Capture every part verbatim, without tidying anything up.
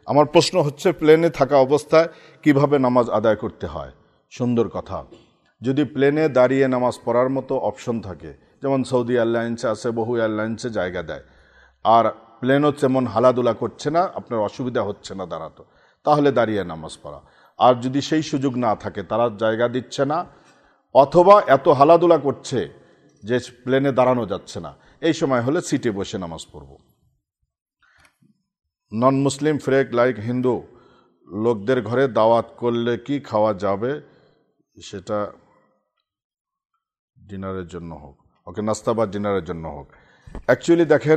আমার প্রশ্ন হচ্ছে, প্লেনে থাকা অবস্থায় কিভাবে নামাজ আদায় করতে হয়? সুন্দর কথা। যদি প্লেনে দাঁড়িয়ে নামাজ পড়ার মতো অপশন থাকে, যেমন সৌদি এয়ারলাইন্সে আছে, বহু এয়ারলাইন্সে জায়গা দেয়, আর প্লেনও যেমন হালাদুলা করছে না, আপনার অসুবিধা হচ্ছে না দাঁড়াতো, তাহলে দাঁড়িয়ে নামাজ পড়া। আর যদি সেই সুযোগ না থাকে, তারা জায়গা দিচ্ছে না অথবা এত হালাদুলা করছে যে প্লেনে দাঁড়ানো যাচ্ছে না, এই সময় হলে সিটে বসে নামাজ পড়ব। নন মুসলিম ফ্রেক লাইক হিন্দু লোকদের ঘরে দাওয়াত করলে কি খাওয়া যাবে? সেটা ডিনারের জন্য হোক, ওকে, নাস্তা বা ডিনারের জন্য হোক। অ্যাকচুয়ালি দেখেন,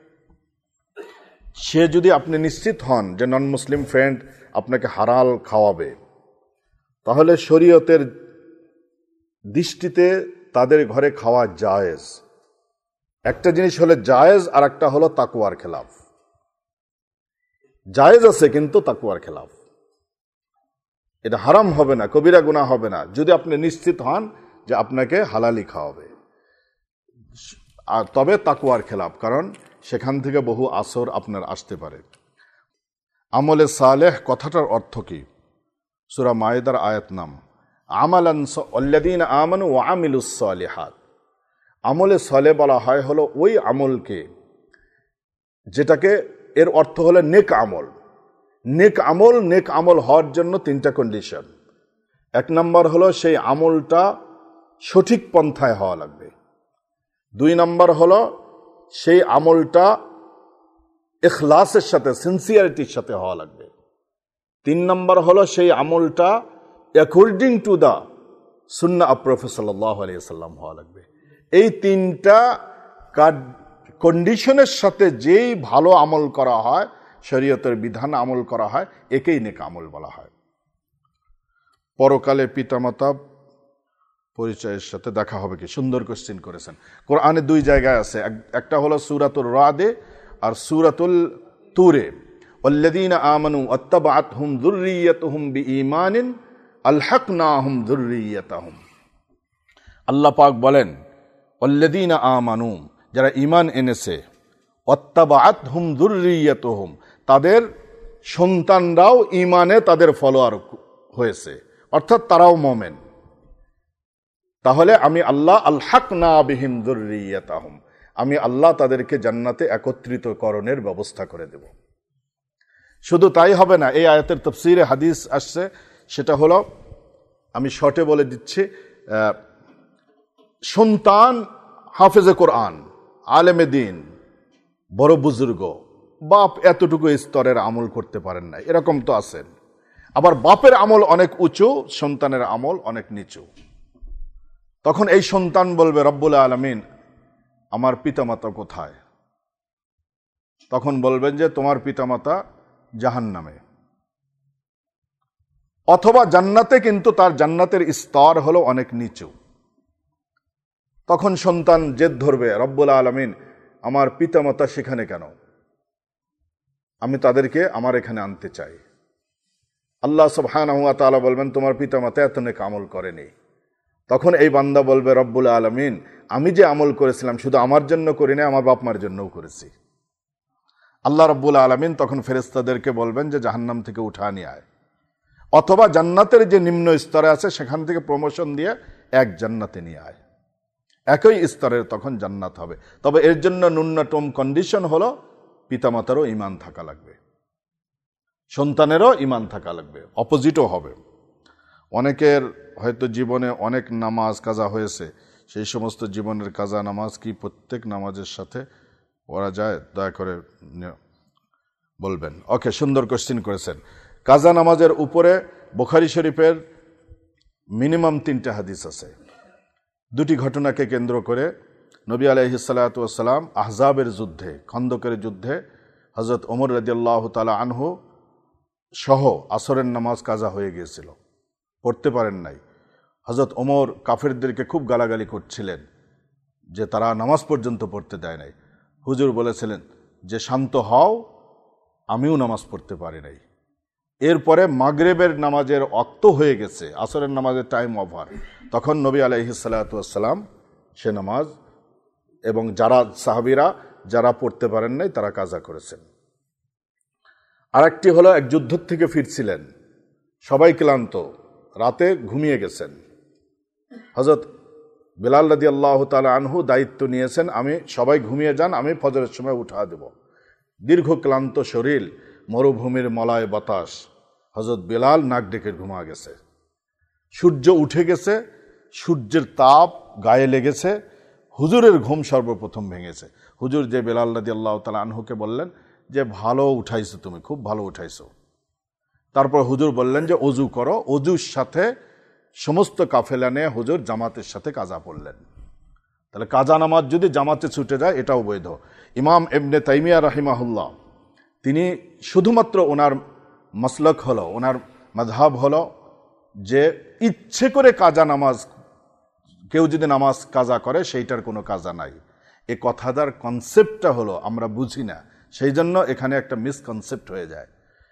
সে যদি আপনি নিশ্চিত হন যে নন মুসলিম ফ্রেন্ড আপনাকে হালাল খাওয়াবে, তাহলে শরীয়তের দৃষ্টিতে তাদের ঘরে খাওয়া জায়েজ। একটা জিনিস হলো জায়েজ, আর একটা হলো তাকওয়ার খেলাফ। জায়েজ আছে কিন্তু তাকওয়ার খেলাফ। এটা হারাম হবে না, কবিরা গুনাহ হবে না, যদি আপনি নিশ্চিত হন যে আপনাকে হালালি খাওয়াবে। আর তবে তাকওয়ার খেলাফ, কারণ সেখান থেকে বহু আসর আপনার আসতে পারে। আমলে সালেহ কথাটার অর্থ কি? সূরা মায়েদার আয়াত নাম আমালান আল্লাযীনা আমানু ওয়া আমিলুস সালিহাত। আমলে সালেহ বলা হয় হলো ওই আমলকে যেটাকে, এর অর্থ হলো নেক আমল। নেক আমল নেক আমল হওয়ার জন্য তিনটা কন্ডিশন। এক নম্বর হলো সেই আমলটা সঠিক পন্থায় হওয়া লাগবে। দুই নম্বর হলো সেই আমলটা ইখলাসের সাথে, সিনসিয়ারিটির সাথে হওয়া লাগবে। তিন নম্বর হলো সেই আমলটা অ্যাকর্ডিং টু দ্য সুন্নাহ অফ প্রফেট সাল্লাল্লাহু আলাইহি ওয়াসাল্লাম হওয়া লাগবে। এই তিনটা কন্ডিশনের সাথে যেই ভালো আমল করা হয়, শরীয়তের বিধান আমল করা হয়, একেই নেক আমল বলা হয়। পরকালে পিতামাতা পরিচয়ের সাথে দেখা হবে কি? সুন্দর কোশ্চেন করেছেন। কোরআনে দুই জায়গায় আছে, একটা হলো সূরাতুর রাদে আর সূরাতুল তুরে। ওয়াল্লাযীনা আমানু ওয়াত্তাবাআতহুম যুররিয়্যাতুহুম বিঈমানিন আলহাকনাহুম যুররিয়্যাতাহুম। আল্লাহ পাক বলেন, ওয়াল্লাযীনা আমানু, যারা ঈমান এনেছে, ওয়াত্তাবাআতহুম যুররিয়্যাতুহুম, তাদের সন্তানরাও ঈমানে তাদের ফলোয়ার হয়েছে, অর্থাৎ তারাও মুমিন। তাহলে আমি আল্লাহ আলহাকনা বিহিম যুররিয়্যাতাহুম, আমি আল্লাহ তাদেরকে জান্নাতে একত্রিতকরণের ব্যবস্থা করে দেব। শুধু তাই হবে না, এই আয়াতের তাফসীরে হাদিস আসছে, সেটা হলো, আমি শর্টে বলে দিচ্ছি, সন্তান হাফেজে কোরআন, আলেমে দিন, বড় বুজুর্গ, বাপ এতটুকু স্তরের আমল করতে পারেন না, এরকম তো আছেন। আবার বাপের আমল অনেক উঁচু, সন্তানের আমল অনেক নিচু। তখন এই সন্তান বলবে, রব্বুল আলামিন আমার পিতামাতা কোথায়? তখন বলবেন যে তোমার পিতামাতা জাহান্নামে, অথবা জান্নাতে, কিন্তু তার জান্নাতের স্তর হলো অনেক নিচু। তখন সন্তান জেদ ধরবে, রব্বুল আলামিন আমার পিতামাতা সেখানে কেন? আমি তাদেরকে আমার এখানে আনতে চাই। আল্লাহ সুবহানাহু ওয়া তাআলা বলবেন, তোমার পিতামাতা এত নেক আমল করেনি। তখন এই বান্দা বলবে, রব্বুল আলামিন আমি যে আমল করেছিলাম শুধু আমার জন্য করি না, আমার বাপ মার জন্যও করেছি। আল্লাহ রব্বুল আলামিন তখন ফেরেশতাদেরকে বলবেন যে জাহান্নাম থেকে উঠা নিয়ে আয়, অথবা জান্নাতের যে নিম্ন স্তরে আছে সেখান থেকে প্রমোশন দিয়ে এক জান্নাতে নিয়ে আয়। একই স্তরের তখন জান্নাত হবে। তবে এর জন্য ন্যূনতম কন্ডিশন হলো পিতামাতারও ঈমান থাকা লাগবে, সন্তানেরও ঈমান থাকা লাগবে, অপোজিটও হবে। অনেকের হয়তো জীবনে অনেক নামাজ কাজা হয়েছে, সেই সমস্ত জীবনের কাজা নামাজ কি প্রত্যেক নামাজের সাথে পড়া যায়? দয়া করে বলবেন। ওকে, সুন্দর কোশ্চেন করেছেন। কাজা নামাজের উপরে বুখারী শরীফের মিনিমাম তিনটা হাদিস আছে। দুটি ঘটনাকে কেন্দ্র করে নবী আলাইহিস সালাতু ওয়াস সালাম আহজাবের যুদ্ধে, খন্দকের যুদ্ধে হযরত ওমর রাদিয়াল্লাহু তাআলা আনহু সহ আসরের নামাজ কাজা হয়ে গিয়েছিল, পড়তে পারেন নাই। হযরত ওমর কাফেরদেরকে খুব গালাগালি করছিলেন যে তারা নামাজ পর্যন্ত পড়তে দেয় নাই। হুজুর বলেছিলেন যে শান্ত হও, আমিও নামাজ পড়তে পারি নাই। এরপরে মাগরিবের নামাজের ওয়াক্ত হয়ে গেছে, আসরের নামাজের টাইম ওভার, তখন নবী আলাইহিস সালাতু ওয়াস সালাম সে নামাজ, এবং যারা সাহাবীরা যারা পড়তে পারেন নাই তারা কাজা করেছেন। আর একটি হলো এক যুদ্ধ থেকে ফিরছিলেন, সবাই ক্লান্ত, রাতে ঘুমিয়ে গেছেন। হযরত বেলাল রাদিয়াল্লাহু তাআলা আনহু দায়িত্ব নিয়েছেন, আমি সবাই ঘুমিয়ে যান, আমি ফজরের সময় উঠা দেব। দীর্ঘ ক্লান্ত শরীর, মরুভূমির মলায় বাতাস, হযরত বেলাল নাক ডেকে ঘুমা গেছে। সূর্য উঠে গেছে, সূর্যের তাপ গায়ে লেগেছে, হুজুরের ঘুম সর্বপ্রথম ভেঙেছে। হুজুর যে বেলাল রাদিয়াল্লাহু তাআলা আনহুকে বললেন যে ভালো উঠাইছো, তুমি খুব ভালো উঠাইছো। তারপর হুজুর বললেন যে অজু করো। অজুর সাথে সমস্ত কাফেলা নিয়ে হুজুর জামাতের সাথে কাজা পড়লেন। তাহলে কাজা নামাজ যদি জামাতে ছুটে যায় এটাও বৈধ। ইমাম ইবনে তাইমিয়া রাহিমাহুল্লাহ তিনি শুধুমাত্র ওনার মাসলক হলো, ওনার মাযহাব হলো যে ইচ্ছে করে কাজা নামাজ, কেউ যদি নামাজ কাজা করে সেইটার কোনো কাজা নাই। এ কথাটার কনসেপ্টটা হলো আমরা বুঝি না, সেই জন্য এখানে একটা মিসকনসেপ্ট হয়ে যায়।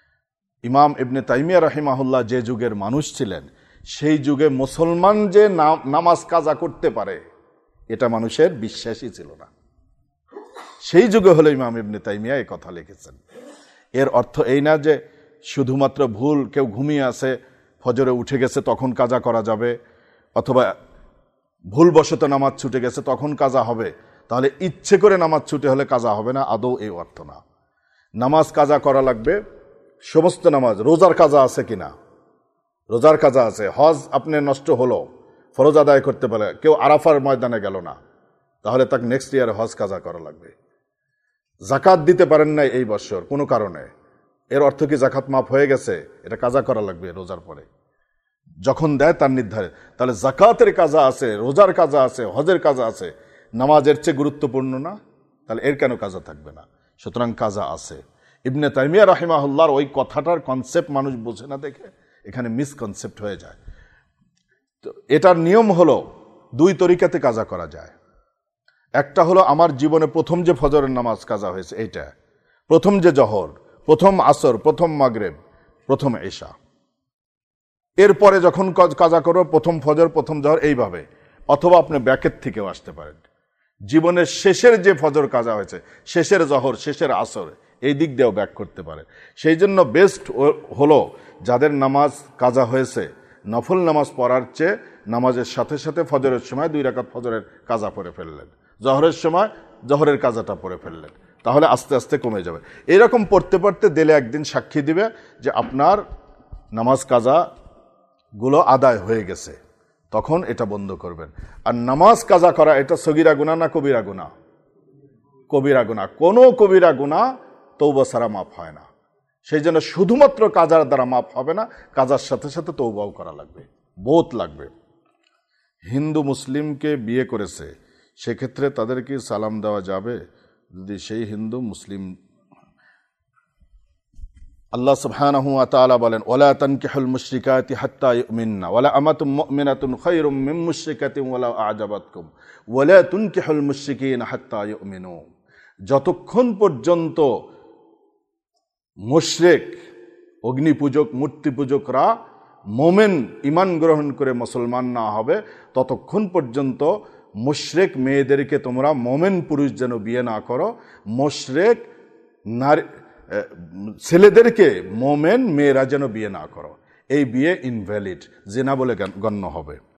ইমাম ইবনে তাইমিয়া রাহিমাহুল্লাহ যে যুগের মানুষ ছিলেন, সেই যুগে মুসলমান যে নামাজ কাজা করতে পারে এটা মানুষের বিশ্বাসই ছিল না। সেই যুগে হলো ইমাম ইবনে তাইমিয়া এই কথা লিখেছেন। এর অর্থ এই না যে শুধুমাত্র ভুল, কেউ ঘুমিয়ে আছে ফজরে উঠে গেছে তখন কাজা করা যাবে, অথবা ভুলবশত নামাজ ছুটে গেছে তখন কাজা হবে, তাহলে ইচ্ছে করে নামাজ ছুটে হলে কাজা হবে না, আদৌ এই অর্থ না। নামাজ কাজা করা লাগবে সমস্ত নামাজ। রোজার কাজা আছে কিনা? রোজার কাজা আছে। হজ আপনি নষ্ট হলো, ফরজ আদায় করতে পারে, কেউ আরাফার ময়দানে গেল না, তাহলে তাকে নেক্সট ইয়ারে হজ কাজা করা লাগবে। জাকাত দিতে পারেন নাই এই বছর কোনো কারণে, এর অর্থ কি জাকাত মাফ হয়ে গেছে? এটা কাজা করা লাগবে রোজার পরে, যখন দেয় তার নির্ধারিত। তাহলে জাকাতের কাজা আছে, রোজার কাজা আছে, হজের কাজা আছে, নামাজের চেয়ে গুরুত্বপূর্ণ না? তাহলে এর কেন কাজা থাকবে না? সুতরাং কাজা আছে। ইবনে তাইমিয়া রাহিমাহুল্লাহর ওই কথাটার কনসেপ্ট মানুষ বোঝে না দেখে এখানে মিসকনসেপ্ট হয়ে যায়। তো এটার নিয়ম হলো দুই তরিকাতে কাজা করা যায়। একটা হলো আমার জীবনে প্রথম যে ফজরের নামাজ কাজা হয়েছে এইটা, প্রথম যে জহর, প্রথম আসর, প্রথম মাগরিব, প্রথম ইশা, এরপরে যখন কাজা করো প্রথম ফজর, প্রথম জহর, এইভাবে। অথবা আপনি ব্যাকের থেকেও আসতে পারেন, জীবনের শেষের যে ফজর কাজা হয়েছে, শেষের জহর, শেষের আসর, এই দিক দিয়েও ব্যাক করতে পারে। সেই জন্য বেস্ট হলো যাদের নামাজ কাজা হয়েছে নফল নামাজ পড়ার চেয়ে নামাজের সাথে সাথে ফজরের সময় দুই রাকাত ফজরের কাজা পড়ে ফেললেন, জহরের সময় জহরের কাজাটা পড়ে ফেললেন, তাহলে আস্তে আস্তে কমে যাবে। এরকম পড়তে পড়তে দিলে একদিন সাক্ষী দিবে যে আপনার নামাজ কাজা গুলো আদায় হয়ে গেছে, তখন এটা বন্ধ করবেন। আর নামাজ কাজা করা এটা সগীরা গুনাহ না কবিরা গুনাহ? কবিরা গুনাহ। কোনো কবিরা গুনাহ তওবা ছাড়া মাফ হয় না। সেই জন্য শুধুমাত্র কাজার দ্বারা মাফ হবে না, কাজার সাথে সাথে তওবাও করা লাগবে, বোধ লাগবে। হিন্দু মুসলিমকে বিয়ে করেছে, সেক্ষেত্রে তাদেরকে সালাম দেওয়া যাবে যদি সেই হিন্দু মুসলিম? আল্লাহ সুবহানাহু ওয়া তাআলা বলেন, ওয়ালা তানকিহুল মুশরিকাতি হাত্তা ইউমিননা ওয়ালা আমাতুম মুমিনাতুন খায়রুম মিন মুশরিকাতিন ওয়ালা আ'জাবাতকুম ওয়ালা তুনকিহুল মুশরিকিনা হাত্তা ইউমিনু। যতক্ষণ পর্যন্ত মুশরিক, অগ্নিপূজক, মূর্তি পূজকরা মোমেন ইমান গ্রহণ করে মুসলমান না হবে, ততক্ষণ পর্যন্ত মুশরিক মেয়েদেরকে তোমরা মোমেন পুরুষ যেন বিয়ে না করো, মুশরিক নারী ছেলেদেরকে মোমেন মেয়েরা যেন বিয়ে না করো। এই বিয়ে ইনভ্যালিড, জিনা বলে গণ্য হবে।